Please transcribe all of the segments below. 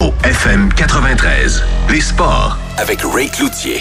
au FM 93. Les sports avec Ray Cloutier.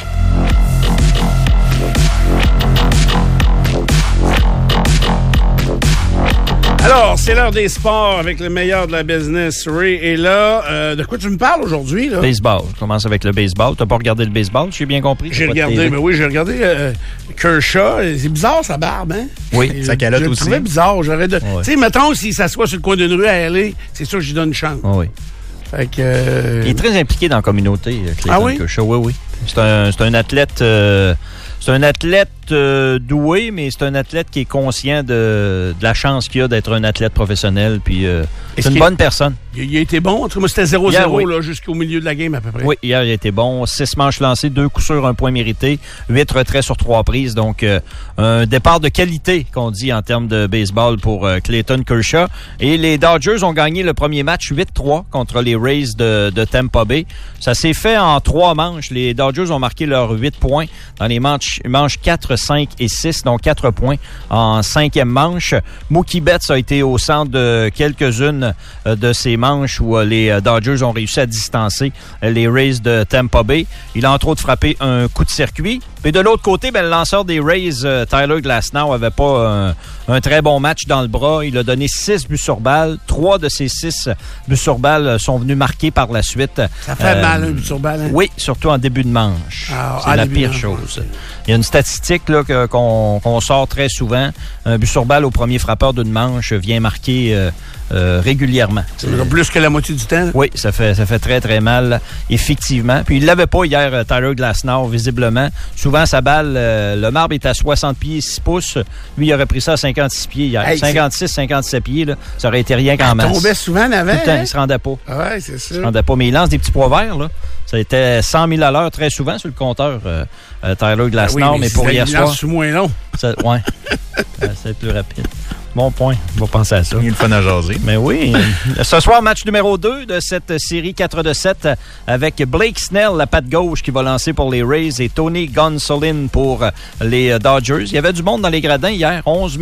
Alors, c'est l'heure des sports avec le meilleur de la business. Ray est là. De quoi tu me parles aujourd'hui, là? Baseball. Je commence avec le baseball. T'as pas regardé le baseball, j'ai bien compris? J'ai regardé, mais oui, j'ai regardé Kershaw. C'est bizarre, sa barbe, hein? Oui, sa calotte aussi. Je le trouvais bizarre. J'aurais de... Tu sais, mettons, s'il s'assoit sur le coin d'une rue à LA, c'est sûr que j'y donne une chance. Oui. Fait que... Il est très impliqué dans la communauté, Clayton oui? Kershaw. Oui. C'est un athlète... C'est un athlète doué, mais c'est un athlète qui est conscient de la chance qu'il a d'être un athlète professionnel. Puis c'est une bonne personne. Il a été bon. En tout cas, moi, c'était 0-0 hier, oui. là, jusqu'au milieu de la game à peu près. Oui, hier, il a été bon. 6 manches lancées, 2 coups sûrs, 1 point mérité, 8 retraits sur 3 prises. Donc, un départ de qualité, qu'on dit en termes de baseball pour Clayton Kershaw. Et les Dodgers ont gagné le premier match 8-3 contre les Rays de Tampa Bay. Ça s'est fait en 3 manches. Les Dodgers ont marqué leurs 8 points dans les manches 4, 5 et 6, donc 4 points en 5e manche. Mookie Betts a été au centre de quelques-unes de ces manches où les Dodgers ont réussi à distancer les Rays de Tampa Bay. Il a entre autres frappé un coup de circuit. Et de l'autre côté, le lanceur des Rays, Tyler Glasnow, avait pas un très bon match dans le bras. Il a donné 6 buts sur balle. 3 de ces 6 buts sur balle sont venus marquer par la suite. Ça fait mal, un but sur balle, hein? Oui, surtout en début de manche. C'est la pire chose. Il y a une statistique là, qu'on sort très souvent. Un but sur balle au premier frappeur d'une manche vient marquer régulièrement. C'est plus que la moitié du temps. Là. Oui, ça fait très, très mal, effectivement. Puis il l'avait pas hier, Tyler Glasnow, visiblement. Souvent, sa balle, le marbre est à 60 pieds, 6 pouces. Lui, il aurait pris ça à 56 pieds hier. 56, 57 pieds, là, ça aurait été rien qu'en masse. Il tombait souvent en avant. Tout le temps, hein? il se rendait pas. Oui, c'est ça. Il se rendait pas, mais il lance des petits pois verts, là. Ça a été 100 000 à l'heure très souvent sur le compteur, Tyler Glasnow, oui, mais pour hier soir... c'est moins long. Oui, c'est plus rapide. Bon point, on va penser à ça. Il est le fun à jaser. Mais oui. Ce soir, match numéro 2 de cette série 4-7 avec Blake Snell, la patte gauche, qui va lancer pour les Rays, et Tony Gonsolin pour les Dodgers. Il y avait du monde dans les gradins hier, 11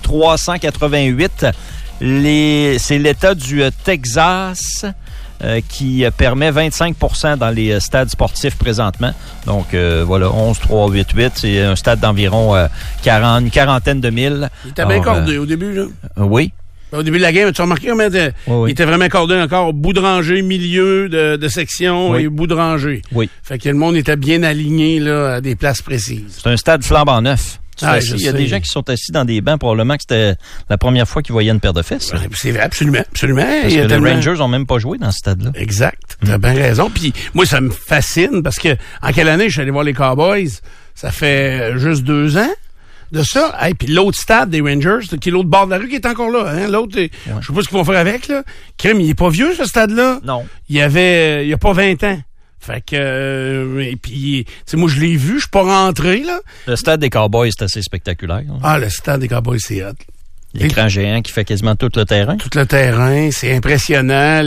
388. C'est l'État du Texas qui permet 25% dans les stades sportifs présentement. Donc, voilà, 11 3 8 8. C'est un stade d'environ une quarantaine de milles. Il était bien cordé au début, là. Oui. Au début de la game, tu as remarqué comment il était vraiment cordé encore, bout de rangée, milieu de section et bout de rangée. Oui. Fait que le monde était bien aligné là, à des places précises. C'est un stade flambant neuf. Il y a des gens qui sont assis dans des bancs, probablement que c'était la première fois qu'ils voyaient une paire de fesses. C'est vrai, absolument. Parce que les Rangers n'ont même pas joué dans ce stade-là. Exact. T'as bien raison. Puis moi, ça me fascine parce que en quelle année je suis allé voir les Cowboys? Ça fait juste 2 ans de ça. Hey, puis l'autre stade des Rangers, qui est l'autre bord de la rue, qui est encore là. Hein? L'autre, je sais pas ce qu'ils vont faire avec. Là. Crème, il est pas vieux, ce stade-là. Non. Il y a pas 20 ans. Fait que, et puis, tu sais, moi, je l'ai vu, je suis pas rentré, là. Le stade des Cowboys, c'est assez spectaculaire. Hein? Ah, le stade des Cowboys, c'est hot. L'écran géant qui fait quasiment tout le terrain. Tout le terrain, c'est impressionnant,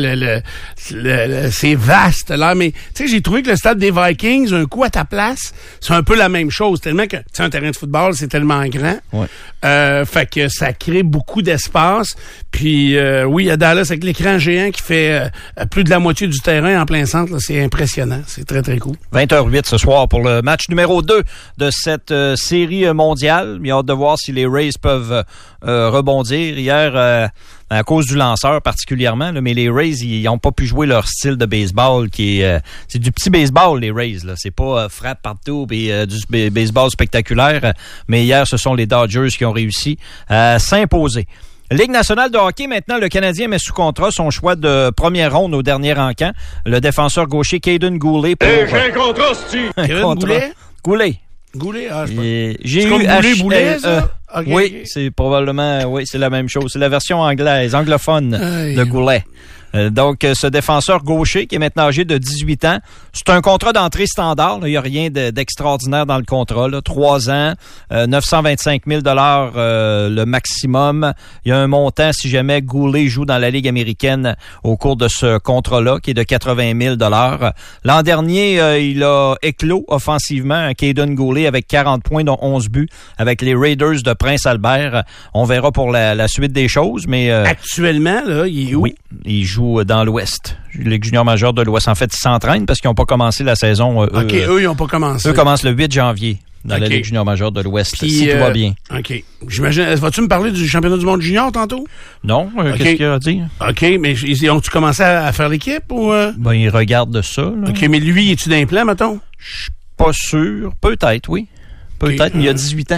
c'est vaste là, mais tu sais, j'ai trouvé que le stade des Vikings, un coup à ta place, c'est un peu la même chose, tellement que, tu sais, un terrain de football, c'est tellement grand. Ouais. Fait que ça crée beaucoup d'espace. Puis oui, à Dallas, avec l'écran géant qui fait plus de la moitié du terrain en plein centre, là, c'est impressionnant. C'est très, très cool. 20h08 ce soir pour le match numéro 2 de cette série mondiale. Il y a hâte de voir si les Rays peuvent rebondir. Hier, à cause du lanceur particulièrement, là, mais les Rays, ils n'ont pas pu jouer leur style de baseball qui est... c'est du petit baseball, les Rays. Là. C'est pas frappe partout et du baseball spectaculaire. Mais hier, ce sont les Dodgers qui ont réussi à s'imposer. Ligue nationale de hockey, maintenant, le Canadien met sous contrat son choix de première ronde au dernier encamp. Le défenseur gaucher Caden Goulet. J'ai un contrat, c'est-tu? Caden Goulet? Goulet, j'ai eu Boulet, ça? Okay, oui, okay. C'est probablement, c'est la même chose. C'est la version anglophone de Goulet. Donc, ce défenseur gaucher qui est maintenant âgé de 18 ans, c'est un contrat d'entrée standard. Il n'y a rien d'extraordinaire dans le contrat. Là. 3 ans, 925 000 le maximum. Il y a un montant si jamais Goulet joue dans la Ligue américaine au cours de ce contrat-là, qui est de 80 000 L'an dernier, il a éclos offensivement, Caden Goulet, avec 40 points, dont 11 buts, avec les Raiders de Prince-Albert. On verra pour la suite des choses, mais... Actuellement, là, il est où? Oui, il joue ou dans l'Ouest. Ligue junior majeure de l'Ouest. En fait, ils s'entraînent parce qu'ils n'ont pas commencé la saison. OK, eux, ils n'ont pas commencé. Eux commencent le 8 janvier dans la Ligue junior majeure de l'Ouest, puis, si tout va bien. OK. J'imagine, vas-tu me parler du championnat du monde junior tantôt? Non, qu'est-ce qu'il y a à dire? OK, mais ont-tu commencé à faire l'équipe ou... Ben, ils regardent ça. Là. OK, mais lui, es-tu d'un plan, mettons? Je suis pas sûr. Peut-être, oui. Peut-être, mais il y a 18 ans.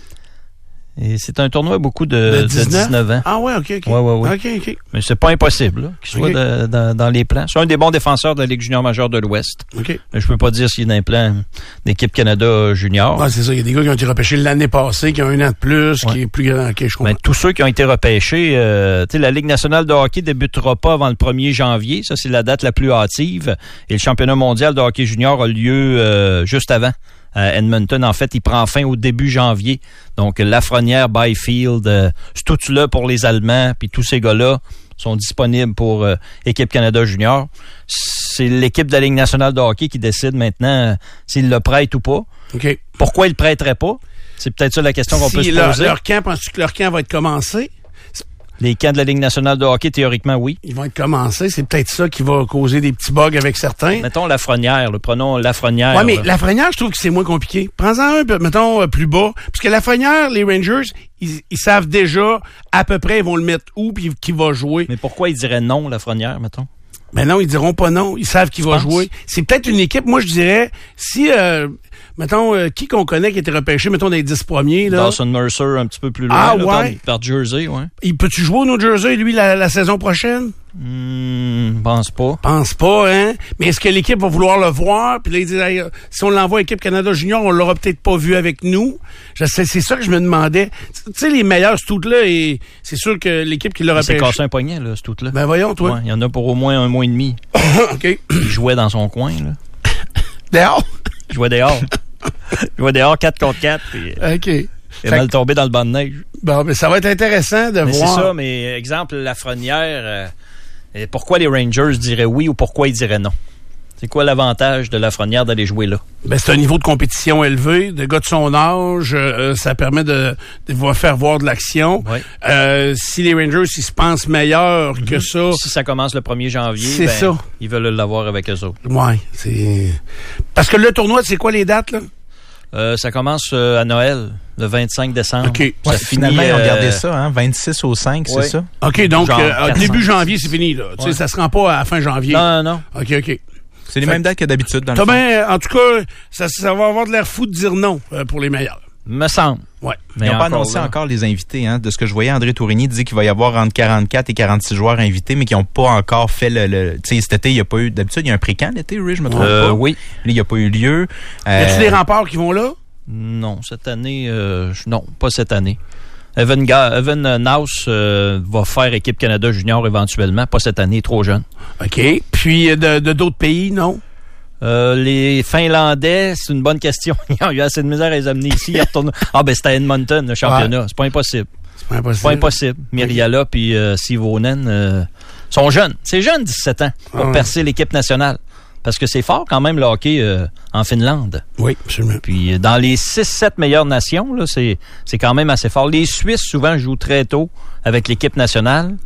Et c'est un tournoi beaucoup de 19 ans. Ah ouais, OK. Ouais. OK. Mais c'est pas impossible là, qu'il soit dans les plans. C'est un des bons défenseurs de la Ligue junior majeure de l'Ouest. OK. Mais je peux pas dire s'il est dans les plans d'équipe Canada junior. Ah, c'est ça. Il y a des gars qui ont été repêchés l'année passée, qui ont un an de plus, qui est plus grand. OK, je comprends. Mais tous ceux qui ont été repêchés, la Ligue nationale de hockey débutera pas avant le 1er janvier. Ça, c'est la date la plus hâtive. Et le championnat mondial de hockey junior a lieu juste avant. À Edmonton, en fait, il prend fin au début janvier. Donc, Lafrenière, Byfield, c'est tout là pour les Allemands, puis tous ces gars-là sont disponibles pour Équipe Canada Junior. C'est l'équipe de la Ligue nationale de hockey qui décide maintenant s'il le prête ou pas. OK. Pourquoi il le prêterait pas? C'est peut-être ça la question qu'on peut se poser. Leur camp, penses-tu que leur camp va être commencé? Les camps de la Ligue nationale de hockey, théoriquement, oui. Ils vont être commencés. C'est peut-être ça qui va causer des petits bugs avec certains. Mettons Lafrenière. Prenons Lafrenière. Oui, mais Lafrenière, je trouve que c'est moins compliqué. Prends-en un, mettons, plus bas. Parce que Lafrenière, les Rangers, ils savent déjà à peu près ils vont le mettre où puis qui va jouer. Mais pourquoi ils diraient non, Lafrenière, mettons? Mais non, ils diront pas non. Ils savent qu'il va jouer. C'est peut-être une équipe, moi je dirais, si... mettons, qui qu'on connaît qui a été repêché, mettons, dans les 10 premiers, là. Dawson Mercer, un petit peu plus loin. Ah, là, ouais. Par Jersey, ouais. Il peut-tu jouer au New Jersey, lui, la saison prochaine? Pense pas. Pense pas, hein? Mais est-ce que l'équipe va vouloir le voir? Puis là, il dit, hey, si on l'envoie à l'équipe Canada Junior, on l'aura peut-être pas vu avec nous. C'est ça que je me demandais. Tu sais, les meilleurs, ce tout-là, et c'est sûr que l'équipe qui l'a repêché... Il s'est cassé un poignet, là, ce tout-là. Ben voyons, toi. Ouais, il y en a pour au moins un mois et demi. OK. Il jouait dans son coin, là. Dehors? Il jouait dehors. Il jouait dehors 4 contre 4. Puis, OK. Il est mal tombé dans le banc de neige. Bon, mais ça va être intéressant de voir. C'est ça, mais exemple, Lafrenière, pourquoi les Rangers diraient oui ou pourquoi ils diraient non? C'est quoi l'avantage de Lafrenière d'aller jouer là? Ben, c'est un niveau de compétition élevé. De gars de son âge, ça permet de faire voir de l'action. Oui. Si les Rangers, ils se pensent meilleurs que ça... Si ça commence le 1er janvier, c'est ça. Ils veulent l'avoir avec eux autres. Oui, c'est... Parce que le tournoi, c'est quoi les dates, là? Ça commence à Noël, le 25 décembre. OK. Ouais, finalement, ils ont gardé ça, hein? 26 au 5, c'est ça? OK, donc début janvier, c'est fini, là. Tu sais, ça se rend pas à fin janvier. Non. OK. C'est les mêmes dates que d'habitude, dans le fond. En tout cas, ça va avoir de l'air fou de dire non pour les meilleurs. Me semble. Ouais. Ils n'ont pas annoncé encore les invités. Hein. De ce que je voyais, André Tourigny dit qu'il va y avoir entre 44 et 46 joueurs invités, mais qui n'ont pas encore fait le... Tu sais, cet été, il n'y a pas eu... D'habitude, il y a un pré-camp l'été, je me trompe pas. Oui. Là, il n'y a pas eu lieu. Y a-tu des remparts qui vont là? Non, cette année... non, pas cette année. Evan Naus va faire équipe Canada Junior éventuellement, pas cette année, trop jeune. OK. Puis de d'autres pays, non? Les Finlandais, c'est une bonne question. Ils ont eu assez de misère à les amener ici. Ils retournent... c'était à Edmonton, le championnat. Ouais. C'est pas impossible. C'est pas impossible. Miriala puis Sivonen sont jeunes. C'est jeune, 17 ans, pour percer l'équipe nationale. Parce que c'est fort quand même le hockey en Finlande. Oui, absolument. Puis dans les 6-7 meilleures nations, là, c'est quand même assez fort. Les Suisses, souvent, jouent très tôt avec l'équipe nationale.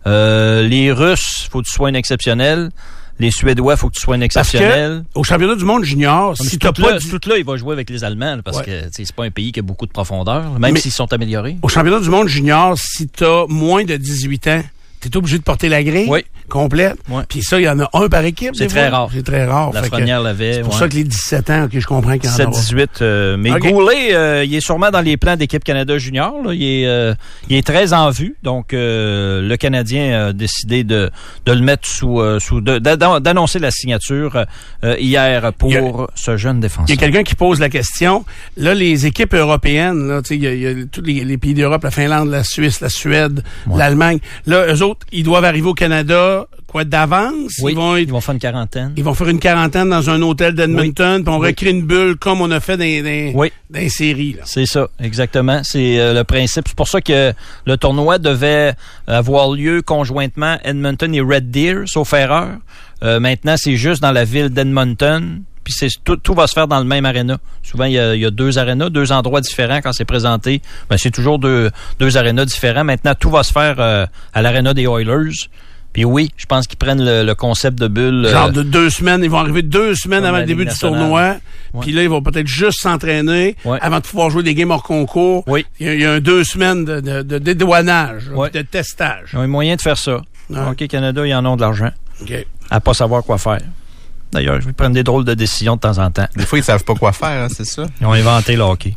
Les Russes, faut que tu sois un exceptionnel. Les Suédois, faut que tu sois un exceptionnel. Parce que, au championnat du monde junior, si t'as pas... Tout là, il va jouer avec les Allemands, là, parce que c'est pas un pays qui a beaucoup de profondeur, même s'ils sont améliorés. Au championnat du monde junior, si t'as moins de 18 ans, t'es obligé de porter la grille complète. Oui. Puis ça, il y en a un par équipe. C'est très rare. C'est très rare. Lafrenière l'avait. C'est pour ça que les 17 ans, OK, je comprends qu'il y en a. 17-18. Mais Goulet, il est sûrement dans les plans d'équipe Canada Junior. Là. Il est très en vue. Donc, le Canadien a décidé de le mettre d'annoncer la signature hier pour ce jeune défenseur. Il y a quelqu'un qui pose la question. Là, les équipes européennes, là, il y a tous les pays d'Europe, la Finlande, la Suisse, la Suède, l'Allemagne. Là, eux autres, ils doivent arriver au Canada d'avance? Oui, ils vont faire une quarantaine. Ils vont faire une quarantaine dans un hôtel d'Edmonton, puis on recrée une bulle comme on a fait dans les séries. Là. C'est ça, exactement. C'est le principe. C'est pour ça que le tournoi devait avoir lieu conjointement Edmonton et Red Deer, sauf erreur. Maintenant, c'est juste dans la ville d'Edmonton. Puis tout va se faire dans le même aréna. Souvent, il y a 2 arénas, 2 endroits différents quand c'est présenté. C'est toujours deux arénas différents. Maintenant, tout va se faire à l'aréna des Oilers. Puis oui, je pense qu'ils prennent le concept de bulle. Genre de 2 semaines. Ils vont arriver 2 semaines avant le début du tournoi. Ouais. Puis là, ils vont peut-être juste s'entraîner avant de pouvoir jouer des games hors concours. Oui. Il y a 2 semaines de dédouanage, de testage. Ils ont un moyen de faire ça. Hockey Canada, ils en ont de l'argent. OK. À pas savoir quoi faire. D'ailleurs, ils prennent des drôles de décisions de temps en temps. Des fois, ils savent pas quoi faire, hein, c'est ça? Ils ont inventé le hockey.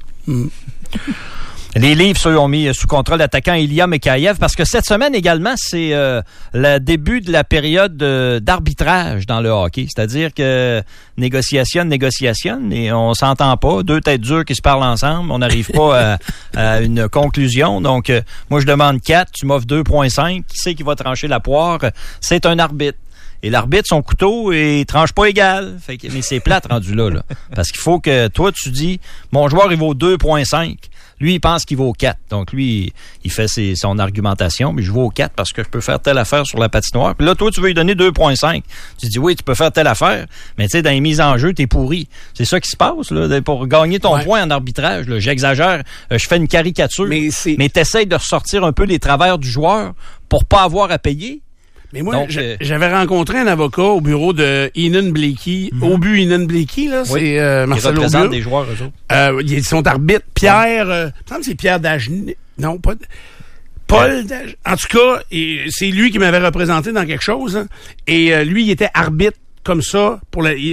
Les Leafs, eux, ont mis sous contrôle l'attaquant Ilya Mikheyev parce que cette semaine également, c'est le début de la période d'arbitrage dans le hockey. C'est-à-dire que négociation, et on s'entend pas. 2 têtes dures qui se parlent ensemble. On n'arrive pas à une conclusion. Donc, moi, je demande 4. Tu m'offres 2,5. Qui c'est qui va trancher la poire? C'est un arbitre. Et l'arbitre, son couteau, il tranche pas égal. Mais c'est plate rendu là. Parce qu'il faut que toi, tu dis, mon joueur, il vaut 2,5. Lui, il pense qu'il vaut 4. Donc, lui, il fait son argumentation. Mais je vaux 4 parce que je peux faire telle affaire sur la patinoire. Puis là, toi, tu veux lui donner 2,5. Tu dis, oui, tu peux faire telle affaire. Mais tu sais, dans les mises en jeu, t'es pourri. C'est ça qui se passe, là. Pour gagner ton point en arbitrage, là. J'exagère. Je fais une caricature. Mais t'essayes de ressortir un peu les travers du joueur pour pas avoir à payer. Mais moi, j'avais rencontré un avocat au bureau de Enan Blakey. Aubu Enan Blakey, là, c'est Marcel Aubu. Ils représentent des joueurs, eux autres. Ils sont arbitres. Pierre, il me semble que c'est Pierre Dagenet. Non, pas... Paul Dagenet. En tout cas, c'est lui qui m'avait représenté dans quelque chose. Hein. Et lui, il était arbitre comme ça.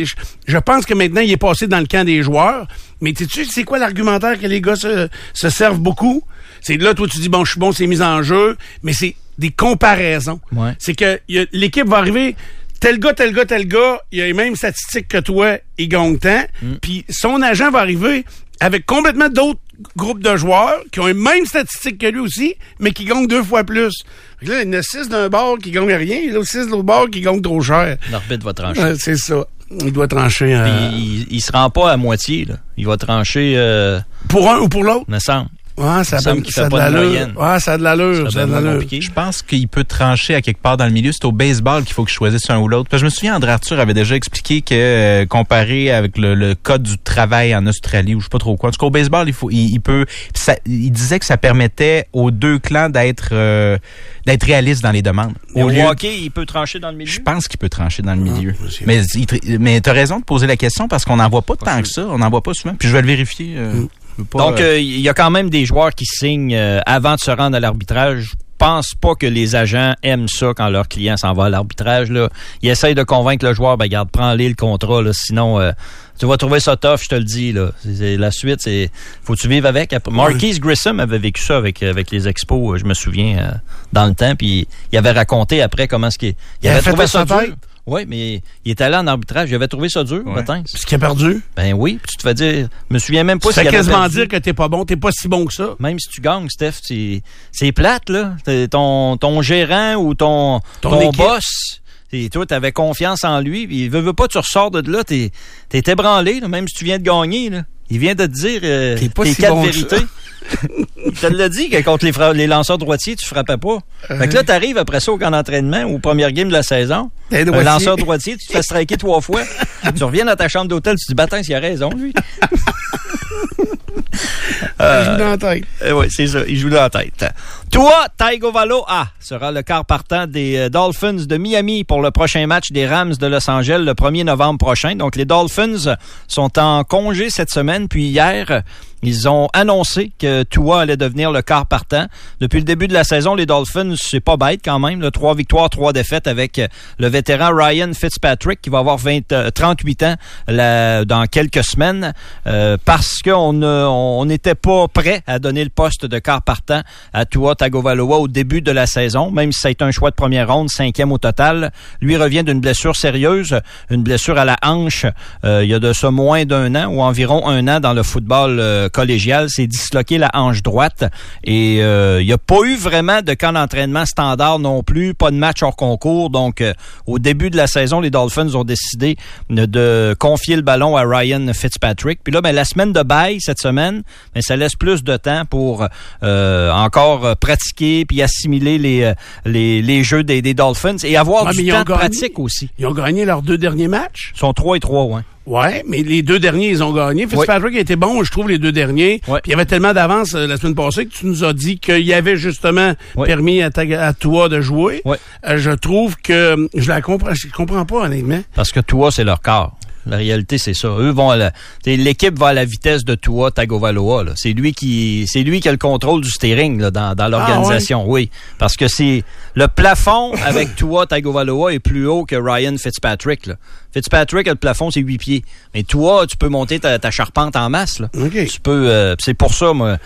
Je pense que maintenant, il est passé dans le camp des joueurs. Mais tu sais, c'est quoi l'argumentaire que les gars se servent beaucoup? C'est là, toi, tu dis, bon, je suis bon, c'est mis en jeu. Mais c'est des comparaisons. Ouais. C'est que l'équipe va arriver, tel gars, il a les mêmes statistiques que toi, il gagne tant. Puis son agent va arriver avec complètement d'autres groupes de joueurs qui ont les mêmes statistiques que lui aussi, mais qui gagnent 2 fois plus. Fait que là, il y en a 6 d'un bord qui gagnent rien, et là, 6 de l'autre bord qui gagnent trop cher. L'arbitre va trancher. C'est ça. Il doit trancher. Puis il se rend pas à moitié, là. Il va trancher... pour un ou pour l'autre? Me semble. Ouais, ça a de l'allure. Ouais, ça a de l'allure. Je pense qu'il peut trancher à quelque part dans le milieu. C'est au baseball qu'il faut qu'il choisisse un ou l'autre. Parce que je me souviens, André Arthur avait déjà expliqué que comparé avec le code du travail en Australie ou je sais pas trop quoi. En tout cas, au baseball, il disait que ça permettait aux 2 clans d'être réalistes dans les demandes. Au hockey, il peut trancher dans le milieu? Je pense qu'il peut trancher dans le milieu. Mais t'as raison de poser la question parce qu'on n'en voit pas tant que ça. On n'en voit pas souvent. Puis je vais le vérifier. Donc, il y a quand même des joueurs qui signent avant de se rendre à l'arbitrage. Je pense pas que les agents aiment ça quand leur client s'en va à l'arbitrage. Là. Ils essayent de convaincre le joueur, regarde, prends-les le contrat, là, sinon tu vas trouver ça tough, je te le dis. Là. La suite, faut que tu vives avec. Marquise Grissom avait vécu ça avec les Expos, je me souviens, dans le temps, puis il avait raconté après comment il avait trouvé ça dur. Oui, mais il est allé en arbitrage. Il avait trouvé ça dur, matin. Puis qu'il a perdu? Ben oui. Puis tu te fais dire, je me souviens même pas si il avait perdu. Ça fait quasiment dire que t'es pas bon, t'es pas si bon que ça. Même si tu gagnes, Steph, c'est plate, là. Ton gérant ou ton boss, toi, t'avais confiance en lui. Puis il veut pas, tu ressors de là, t'es ébranlé, là, même si tu viens de gagner, là. Il vient de te dire tes si 4 bon vérités. Il te l'a dit que contre les lanceurs droitiers, tu frappais pas. Fait que là, t'arrives après ça au camp d'entraînement, au premier game de la saison. Un lanceur droitier, tu te fais striker 3 fois. Tu reviens dans ta chambre d'hôtel, tu te dis, bâtard, il a raison, lui. Il joue dans la tête. Oui, c'est ça, il joue dans la tête. Tua Tagovailoa sera le quart partant des Dolphins de Miami pour le prochain match des Rams de Los Angeles le 1er novembre prochain. Donc, les Dolphins sont en congé cette semaine, puis hier, ils ont annoncé que Tua allait devenir le quart partant. Depuis le début de la saison, les Dolphins, c'est pas bête quand même. 3 victoires, 3 défaites avec le vétéran Ryan Fitzpatrick qui va avoir 38 ans dans quelques semaines parce qu'on n'était pas prêt à donner le poste de quart partant à Tua Tagovailoa au début de la saison, même si ça a été un choix de première ronde, 5e au total. Lui revient d'une blessure sérieuse, une blessure à la hanche il y a de ça moins d'1 an ou environ 1 an dans le football collégial, s'est disloqué la hanche droite et il n'y a pas eu vraiment de camp d'entraînement standard non plus, pas de match hors concours. Donc, au début de la saison, les Dolphins ont décidé de confier le ballon à Ryan Fitzpatrick. Puis là, la semaine de bye cette semaine, ça laisse plus de temps pour encore pratiquer puis assimiler les jeux des Dolphins et avoir du temps de pratique aussi. Ils ont gagné leurs 2 derniers matchs? Ils sont 3-3, ouais. Ouais, mais les 2 derniers, ils ont gagné. Fitzpatrick a été bon, je trouve, les 2 derniers. Ouais. Puis il y avait tellement d'avance la semaine passée que tu nous as dit qu'il y avait justement permis à toi de jouer. Ouais. Je trouve que je comprends pas, honnêtement. Parce que Tua, c'est leur corps. La réalité, c'est ça. Eux vont l'équipe va à la vitesse de Tua Tagovailoa, là. C'est lui qui a le contrôle du steering, là, dans l'organisation. Ah, ouais. Oui. Parce que c'est, le plafond avec Tua Tagovailoa est plus haut que Ryan Fitzpatrick, là. Fitzpatrick, le plafond, c'est 8 pieds. Mais Tua, tu peux monter ta charpente en masse, là. Okay. Tu peux, c'est pour ça, moi,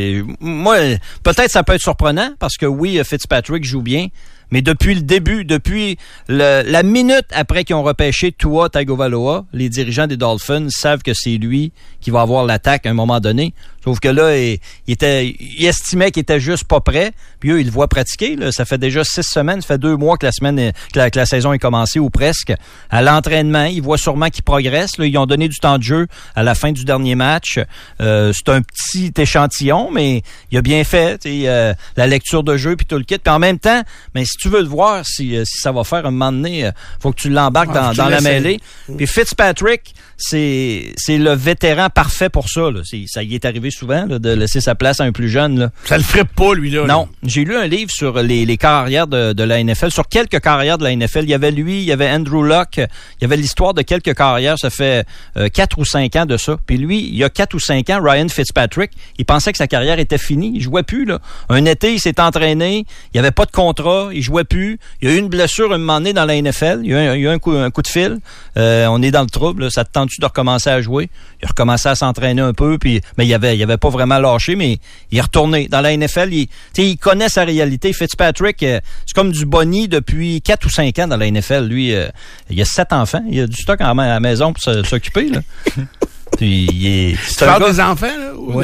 peut-être ça peut être surprenant, parce que oui, Fitzpatrick joue bien. Mais depuis le début, depuis la minute après qu'ils ont repêché Tua Tagovailoa, les dirigeants des Dolphins savent que c'est lui qui va avoir l'attaque à un moment donné. Sauf que là, il estimait qu'il était juste pas prêt. Puis eux, ils le voient pratiquer. Là. Ça fait déjà 6 semaines, ça fait 2 mois que la saison est commencée ou presque. À l'entraînement, ils voient sûrement qu'il progresse. Là. Ils ont donné du temps de jeu à la fin du dernier match. C'est un petit échantillon, mais il a bien fait. La lecture de jeu puis tout le kit. Puis en même temps, mais si tu veux le voir, si ça va faire un moment donné, faut que tu l'embarques dans la mêlée. Puis Fitzpatrick, c'est le vétéran parfait pour ça. Là. Ça y est arrivé souvent là, de laisser sa place à un plus jeune. Là. Ça le ferait pas, lui, là. Non. J'ai lu un livre sur les carrières de la NFL, sur quelques carrières de la NFL. Il y avait lui, il y avait Andrew Luck, il y avait l'histoire de quelques carrières. Ça fait 4 ou 5 ans de ça. Puis lui, il y a 4 ou 5 ans, Ryan Fitzpatrick, il pensait que sa carrière était finie. Il jouait plus. Là. Un été, il s'est entraîné. Il n'y avait pas de contrat. Il jouait plus. Il y a eu une blessure un moment donné dans la NFL. Il y a eu un coup de fil. On est dans le trouble. Là. Ça te tente-tu de recommencer à jouer? Il a recommencé à s'entraîner un peu. Mais il avait pas vraiment lâché, mais il est retourné. Dans la NFL, il connaît sa réalité. Fitzpatrick, c'est comme du boni depuis 4 ou 5 ans dans la NFL. Lui, il a 7 enfants. Il a du stock à la maison pour s'occuper. Là. Puis, tu parles des enfants, là, ou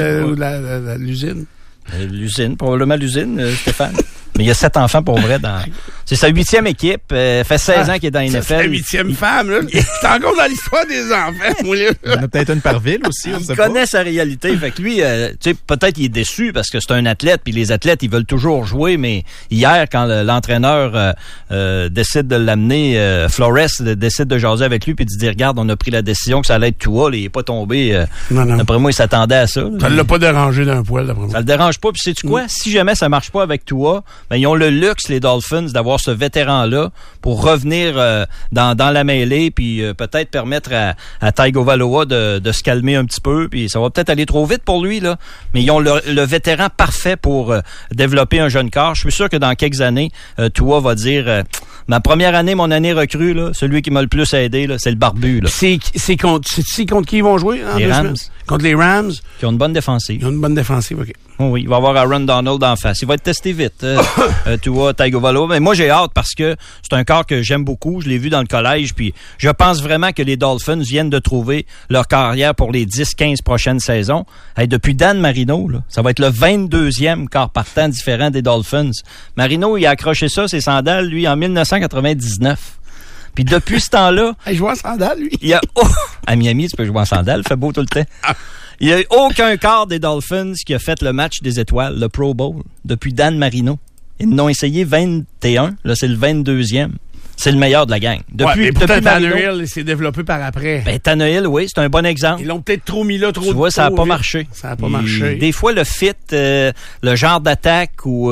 de l'usine? L'usine, probablement l'usine, Stéphane. Mais il y a 7 enfants pour vrai. C'est sa 8e équipe. Fait 16 ans qu'il est dans la NFL. C'est la 8e femme, là. C'est encore dans l'histoire des enfants, moi, là. Il y en a peut-être une par ville aussi. Il connaît sa réalité. Fait que lui, tu sais, peut-être il est déçu parce que c'est un athlète, puis les athlètes, ils veulent toujours jouer, mais hier, quand l'entraîneur décide de l'amener, Flores décide de jaser avec lui, puis de dire, regarde, on a pris la décision que ça allait être Tua, il est pas tombé. Non. D'après moi, il s'attendait à ça. Ça l'a pas dérangé d'un poil, d'après moi. Ça le dérange pas. Puis sais-tu quoi? Si jamais ça marche pas avec Tua, ben, ils ont le luxe, les Dolphins, d'avoir ce vétéran-là pour revenir dans la mêlée, puis peut-être permettre à Tagovailoa de se calmer un petit peu, puis ça va peut-être aller trop vite pour lui, là. Mais ils ont le vétéran parfait pour développer un jeune corps. Je suis sûr que dans quelques années, Tua va dire ma première année, mon année recrue, là, celui qui m'a le plus aidé, là, c'est le barbu. Là. C'est contre qui ils vont jouer? Les Rams. Contre les Rams. Qui ont une bonne défensive. Ils ont une bonne défensive, OK. Oh oui, il va avoir Aaron Donald en face. Il va être testé vite, Tua Tagovailoa. Mais moi, j'ai hâte parce que c'est un corps que j'aime beaucoup. Je l'ai vu dans le collège. Puis je pense vraiment que les Dolphins viennent de trouver leur carrière pour les 10-15 prochaines saisons. Hey, depuis Dan Marino, là, ça va être le 22e corps partant différent des Dolphins. Marino, il a accroché ça, ses sandales, lui, en 1999. Puis depuis ce temps-là... Il joue en sandales, lui. À Miami, tu peux jouer en sandales. Il fait beau tout le temps. Il n'y a aucun quart des Dolphins qui a fait le match des étoiles, le Pro Bowl, depuis Dan Marino. Ils n'ont essayé 21. Là, c'est le 22e. C'est le meilleur de la gang. Depuis Tannehill, il s'est développé par après. Ben, Tannehill, oui, c'est un bon exemple. Ils l'ont peut-être trop mis là, trop Tu vois, ça n'a pas marché. Ça n'a pas marché. Des fois, le fit, le genre d'attaque ou...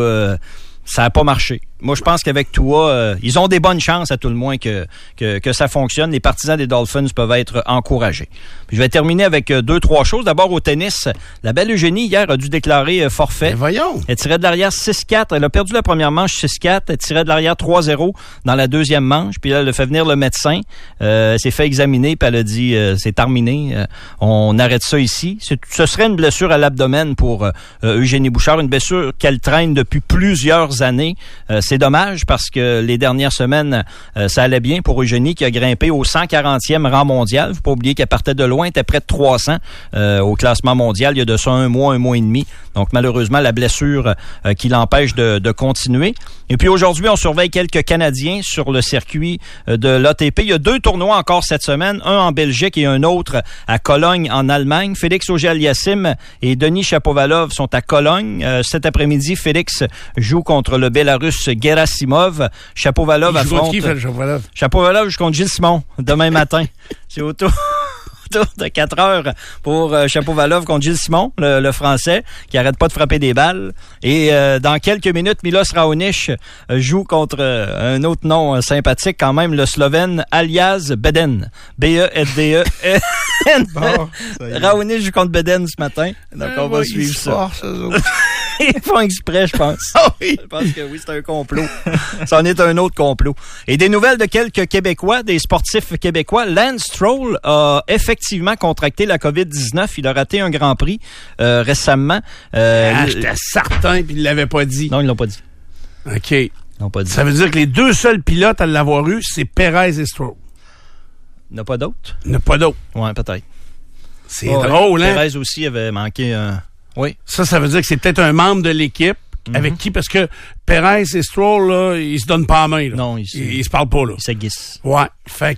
ça n'a pas marché. Moi, je pense qu'avec Tua, ils ont des bonnes chances, à tout le moins, que ça fonctionne. Les partisans des Dolphins peuvent être encouragés. Puis je vais terminer avec 2-3 choses. D'abord, au tennis, la belle Eugénie, hier, a dû déclarer forfait. Mais voyons! Elle tirait de l'arrière 6-4. Elle a perdu la première manche 6-4. Elle tirait de l'arrière 3-0 dans la deuxième manche. Puis là, elle a fait venir le médecin. Elle s'est fait examiner, puis elle a dit, c'est terminé. On arrête ça ici. Ce serait une blessure à l'abdomen pour Eugénie Bouchard. Une blessure qu'elle traîne depuis plusieurs années. C'est dommage parce que les dernières semaines, ça allait bien pour Eugénie qui a grimpé au 140e rang mondial. Faut pas oublier qu'elle partait de loin, elle était près de 300 au classement mondial. Il y a de ça un mois et demi. Donc malheureusement, la blessure qui l'empêche de continuer. Et puis aujourd'hui, on surveille quelques Canadiens sur le circuit de l'ATP. Il y a 2 tournois encore cette semaine, un en Belgique et un autre à Cologne en Allemagne. Félix Auger-Aliassime et Denis Shapovalov sont à Cologne. Cet après-midi, Félix joue contre le Bélarus Gerasimov. Shapovalov affronte... Qui fait le Shapovalov? Shapovalov joue contre Gilles Simon demain matin. C'est auto... autour de 4 heures pour Chapovalov contre Gilles Simon, le Français, qui arrête pas de frapper des balles. Et dans quelques minutes, Milos Raonic joue contre un autre nom sympathique quand même, le Slovène Aljaz Beden. B-E-D-E-N. Bon, Raonic joue contre Beden ce matin. Donc on va suivre ça. Ils font exprès, je pense. Ah oui. Je pense que oui, c'est un complot. Ça en est un autre complot. Et des nouvelles de quelques Québécois, des sportifs québécois. Lance Stroll a effectivement contracté la COVID-19. Il a raté un Grand Prix récemment. J'étais certain, puis il l'avait pas dit. Non, ils l'ont pas dit. OK. Ils l'ont pas dit. Ça veut dire que les deux seuls pilotes à l'avoir eu, c'est Perez et Stroll. Il n'y en a pas d'autres? Il n'y en a pas d'autres. Ouais, peut-être. C'est drôle, hein? Perez aussi avait manqué un... Oui. Ça veut dire que c'est peut-être un membre de l'équipe avec qui, parce que Perez et Stroll, là, ils se donnent pas la main. Là. Non, ils se parlent pas, là. Ils s'aiguissent. Ouais. Fait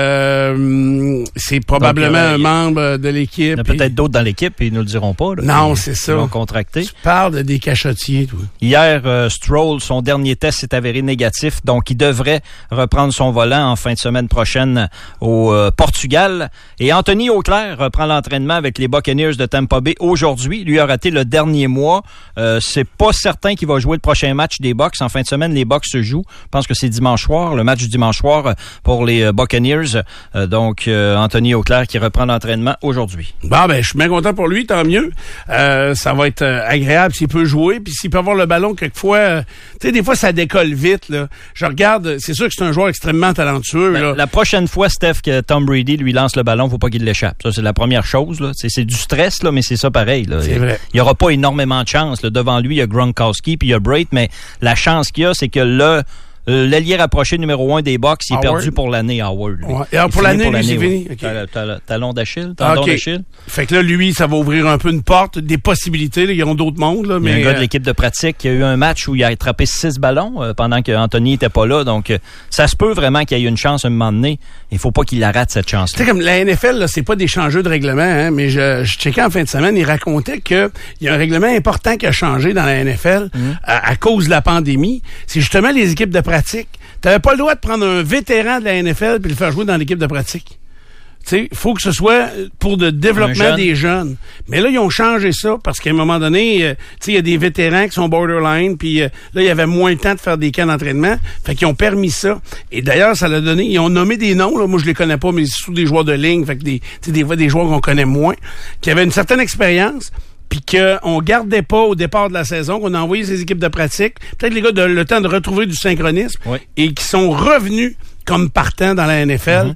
que c'est probablement un membre de l'équipe. Il y en a peut-être d'autres dans l'équipe et ils ne le diront pas. Là, non, c'est ça. Ils l'ont contracté. Tu parles de des cachotiers, toi. Hier, Stroll, son dernier test s'est avéré négatif, donc il devrait reprendre son volant en fin de semaine prochaine au Portugal. Et Anthony Auclair reprend l'entraînement avec les Buccaneers de Tampa Bay aujourd'hui. Lui a raté le dernier mois. C'est pas certain qu'il va jouer le prochain match des Bucs. En fin de semaine, les Bucs se jouent. Je pense que c'est dimanche soir, le match du dimanche soir pour les Buccaneers. Donc, Anthony Auclair qui reprend l'entraînement aujourd'hui. Bon, ben, je suis bien content pour lui, tant mieux. Ça va être agréable s'il peut jouer, puis s'il peut avoir le ballon quelquefois. Tu sais, des fois, ça décolle vite, là. Je regarde, c'est sûr que c'est un joueur extrêmement talentueux, là. La prochaine fois, Steph, que Tom Brady lui lance le ballon, faut pas qu'il l'échappe. Ça, c'est la première chose, là. C'est du stress, là, mais c'est ça pareil, là. C'est vrai. Il y aura pas énormément de chance, là. Devant lui, il y a Gronkowski, puis il y a Brate, mais la chance qu'il y a, c'est que l'allié rapproché numéro 1 des Bucs, il est perdu pour l'année, Howard. Ouais. Et alors, pour l'année, lui, c'est fini. Okay. Talon d'Achille, tendon d'Achille. Fait que là, lui, ça va ouvrir un peu une porte, des possibilités. Là. Ils ont d'autres mondes. Là, il y a un gars de l'équipe de pratique qui a eu un match où il a attrapé 6 ballons pendant qu'Anthony était pas là. Donc, ça se peut vraiment qu'il y ait une chance à un moment donné. Il faut pas qu'il la rate, cette chance-là. Tu sais, comme la NFL, là, c'est pas des changeurs de règlement, hein, mais je checkais en fin de semaine, il racontait qu'il y a un règlement important qui a changé dans la NFL à cause de la pandémie. C'est justement les équipes de pratique. T'avais pas le droit de prendre un vétéran de la NFL puis le faire jouer dans l'équipe de pratique. Tu sais, faut que ce soit pour le développement des jeunes. Mais là, ils ont changé ça parce qu'à un moment donné, tu sais, il y a des vétérans qui sont borderline, puis là, il y avait moins de temps de faire des camps d'entraînement. Fait qu'ils ont permis ça. Et d'ailleurs, ça l'a donné, ils ont nommé des noms, là. Moi, je les connais pas, mais c'est surtout des joueurs de ligne. Fait que des joueurs qu'on connaît moins, qui avaient une certaine expérience, puis qu'on gardait pas au départ de la saison, qu'on a envoyé ces équipes de pratique. Peut-être les gars le temps de retrouver du synchronisme et qui sont revenus comme partants dans la NFL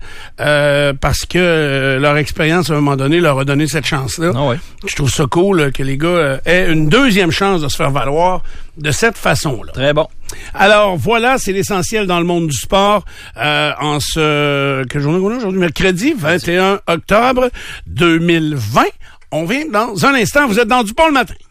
parce que leur expérience, à un moment donné, leur a donné cette chance-là. Je trouve ça cool que les gars aient une deuxième chance de se faire valoir de cette façon-là. Très bon. Alors, voilà, c'est l'essentiel dans le monde du sport en ce... Quelle journée qu'on a aujourd'hui? Mercredi 21 octobre 2020. On vient dans un instant. Vous êtes dans DuPont le matin.